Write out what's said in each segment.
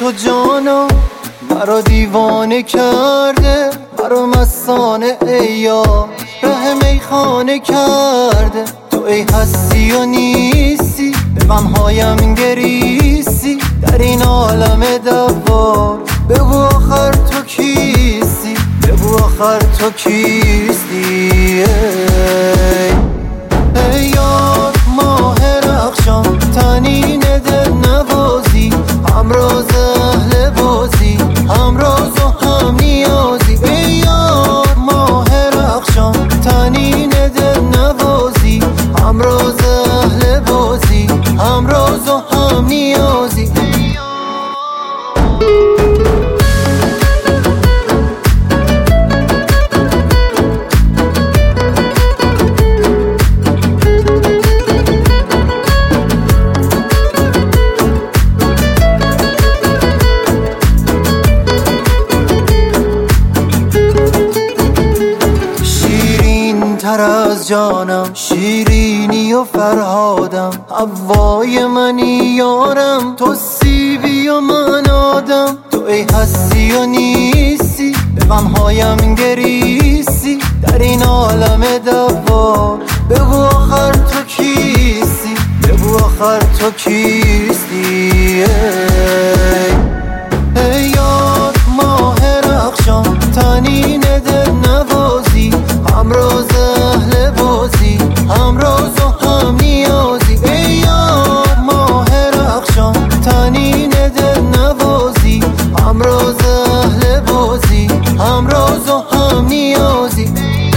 تو جانا مرا دیوانه کرده، مرا مستانه ای یار ره میخانه کرده. تو ای هستی و نیستی، به غمهایم گریستی، در این عالم دوار بگو آخر تو کیستی، بگو آخر تو کیستی. ای یار ماه رخشان طنین دل نوازی، همراز اهل بازی، همراز و هم نیازی. ای یار ماه رخشان طنین دل نوازی، همراز اهل بازی، همراز و هم نیازی. تر از جانم شیرینی و فرهادم، هوای منی یارم، تو سیبی و من آدم. تو ای هستی و نیستی، به غمهایم گریستی، در این عالم دوار بگو آخر تو کیستی، بگو آخر تو کیستی. ای یار ماه رخشان طنین دل نوازی، همراز اهل بازی، همراز و هم نیازی. ای یار ماه رخشان طنین دل نوازی، همراز اهل بازی، همراز و هم نیازی.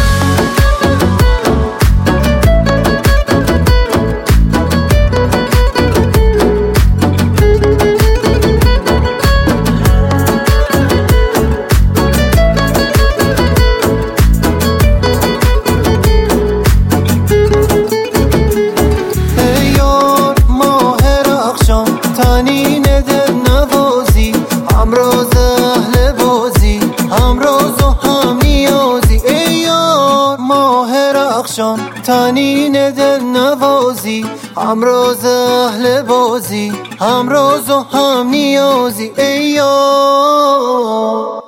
طنین دل نوازی، همراز اهل بازی، همراز و هم نیازی. ای یار ماه رخشان طنین دل نوازی، همراز اهل بازی، همراز و هم نیازی. ای یار